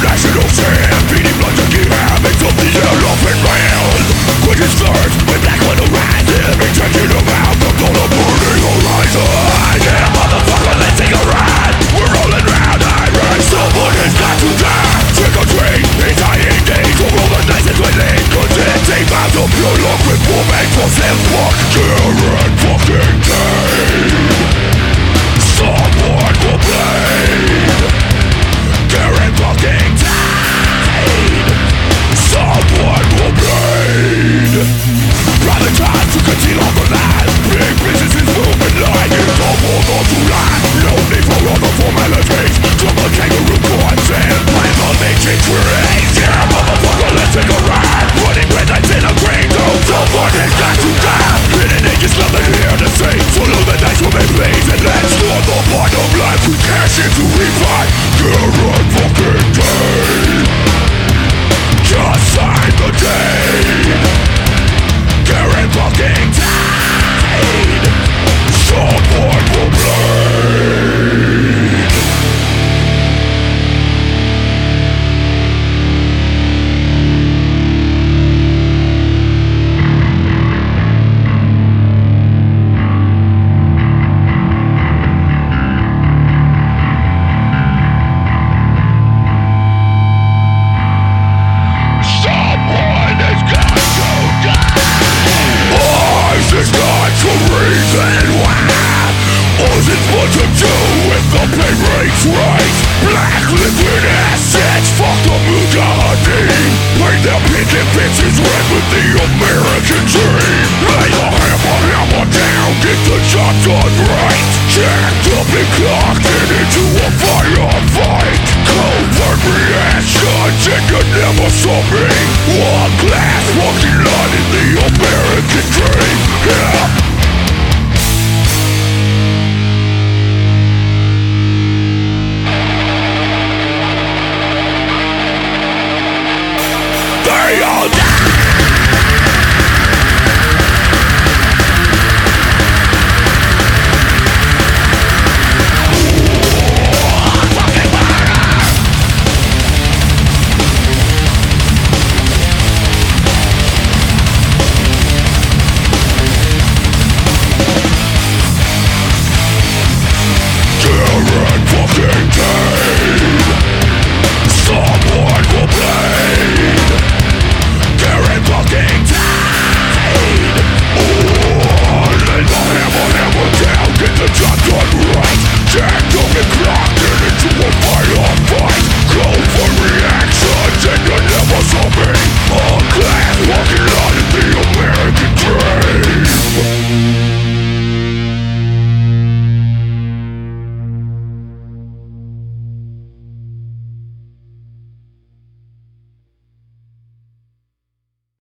national sin, beating blood to keep habits of the elephant man. Quit his thirst, with black on the rise, every taking him out from on the burning horizon. Yeah, motherfucker, let's take a ride. We're rolling round, someone has got to die. Trick or treat, it's dying days. We'll roll the dice and twin lead. Content, take out the pure luck with woman for them. Fuck, Karen fucking Kane. Someone will bleed. Karen fucking died. Someone will bleed. Rather time to conceal all the lies. Big businesses moving like it's all more than to lie. No need for other formalities. Drop a kangaroo courts and plans on making trees. Yeah, motherfucker, let's take a ride. Running red lights in a green zone. Someone has got to die. Hidden agents, nothing here to say. Swallow the dice will make plays and let's start the bottom line. We cash into revive. Karen fucking Kane. Just sign the deed. Karen fucking died. Someone will bleed. What to do if the pay rate's right? Black liquid assets, fuck the Mujahideen. Paint their picket fences red with the American dream. Lay the hammer down, get the job done right. Jacked up and cocked it into a firefight. Covert reactions and you never saw me. One glass walking on in the American dream. Yeah.